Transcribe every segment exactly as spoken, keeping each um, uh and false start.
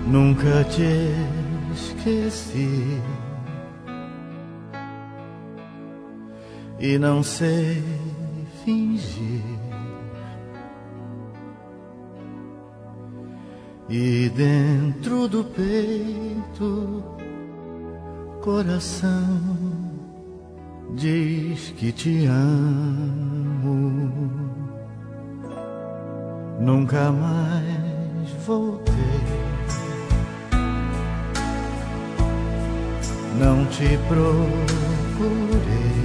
Nunca te esqueci e não sei fingir, e dentro do peito coração diz que te amo. Nunca mais voltei, não te procurei,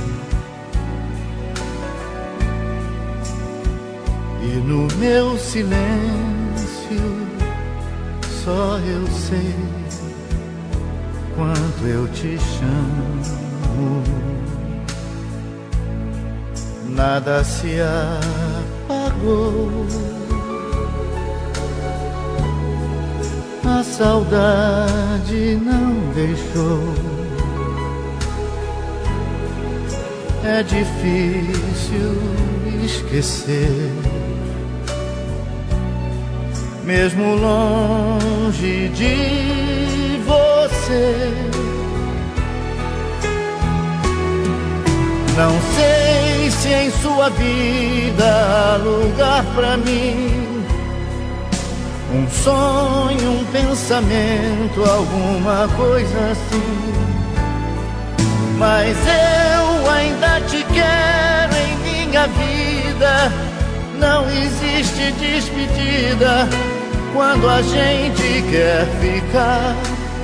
e no meu silêncio só eu sei quanto eu te chamo. Nada se apagou, a saudade não deixou. É difícil esquecer, mesmo longe de você. Não sei se em sua vida há lugar pra mim, um sonho, um pensamento, alguma coisa assim. Mas eu ainda te quero em minha vida. Não existe despedida quando a gente quer ficar.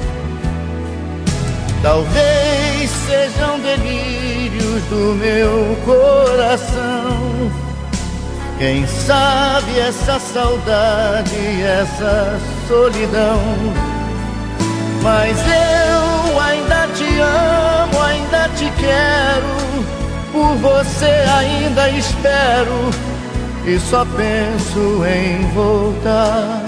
Talvez sejam delírios do meu coração, quem sabe essa saudade, essa solidão. Mas eu ainda te amo, ainda te quero, por você ainda espero, e só penso em voltar.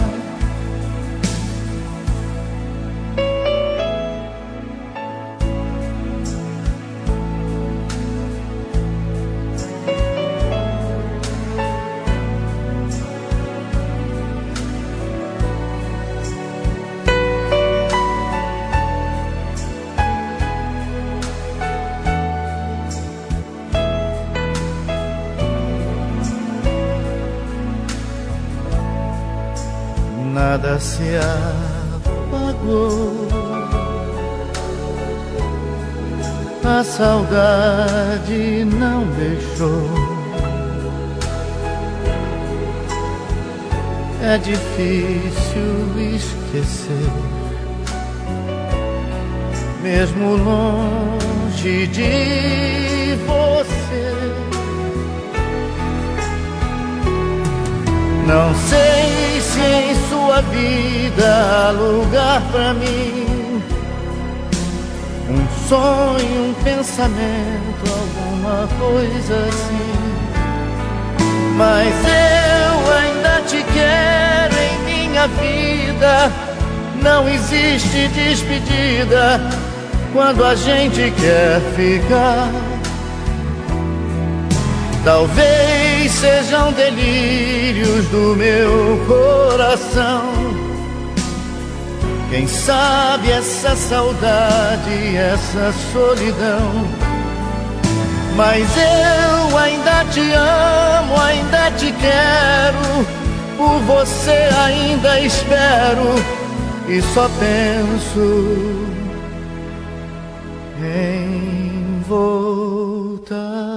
Nada se apagou, a saudade não deixou. É difícil esquecer, mesmo longe de você. Não sei se em sua vida há lugar pra mim, um sonho, um pensamento, alguma coisa assim. Mas eu ainda te quero em minha vida. Não existe despedida quando a gente quer ficar. Talvez sejam delírios do meu coração, quem sabe essa saudade, essa solidão. Mas eu ainda te amo, ainda te quero, por você ainda espero, e só penso em voltar.